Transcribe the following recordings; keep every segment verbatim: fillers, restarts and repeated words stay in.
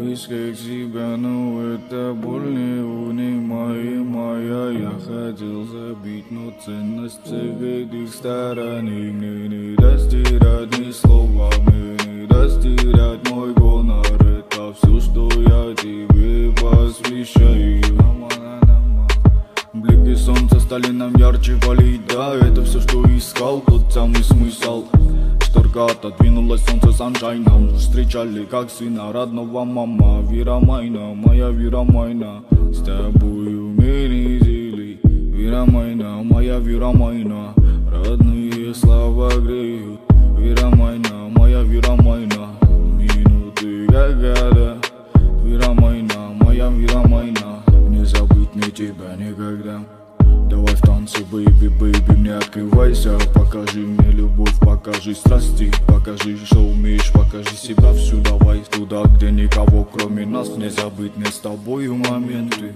близко к тебе, но это боль неунимаемая. Я хотел забить, но ценность всех этих стараний мне не даст терять ни слова, мне не даст терять мой гонор. Это все, что я тебе посвящаю. Блики солнца стали нам ярче палить, да, это все, что искал, тот самый смысл. Шторка отодвинулась, солнце саншайн, нам встречали как сына родного мама. Вера майна, моя вера майна, с тобою мы не зели. Вера майна, моя вера майна, родные слова греют. Вера майна, моя вера майна, минуты как года. Вера майна, моя вера майна, не забыть мне тебя никогда. Давай в танце, бэйби, бэйби, мне открывайся. Покажи мне любовь, покажи страсти, покажи, что умеешь, покажи себя всю. Давай туда, где никого кроме нас, не забыть мне с тобою моменты.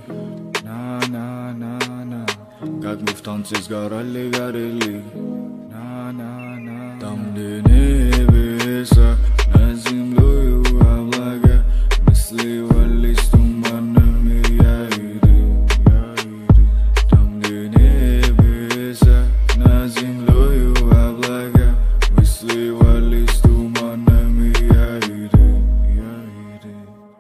На-на-на-на, как мы в танце сгорали, горели. На-на-на, там, где небеса над землею облака, мы сливались туманами, я и ты, я и ты. Там, где небеса над землею облака, мы сливались туманами, я и ты, я и ты.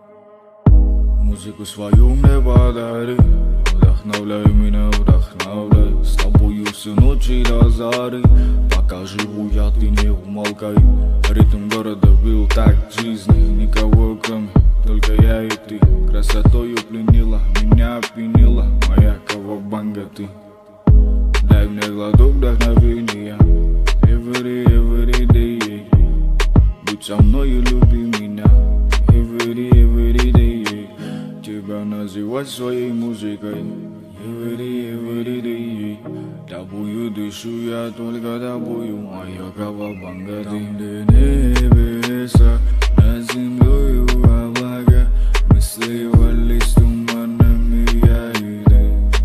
Музыку свою мне подари, вдохновляй меня, вдохновляй. С тобою всю ночь и до зари, пока живу я, ты не умолкай. Ритм города был так жизни, никого кроме, только я и ты. Красотою пленила, меня опьянила моя кавабанга ты. Дай мне глоток вдохновения, every, every day. Будь со мной и люби меня, every, every day. Тебя называть своей музыкой, every, every day. Тобою дышу я, только тобою, моя кавабанга ты. Там, где небеса над землею облака, мы сливались туманами, я и ты.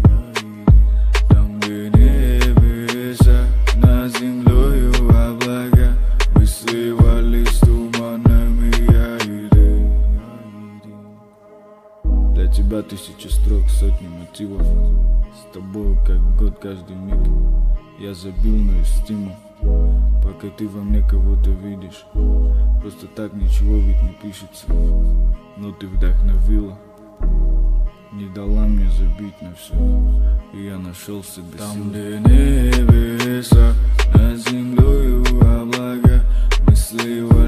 Там, где небеса над землею облака, мы сливались туманами, я и ты. Для тебя тысячи строк, сотни мотивов. С тобой как год каждый миг. Я забил на стиму, пока ты во мне кого-то видишь. Просто так ничего ведь не пишется, но ты вдохновила, не дала мне забить на все, и я нашел себе силы. Там, где небеса над землею облака, мы сливались.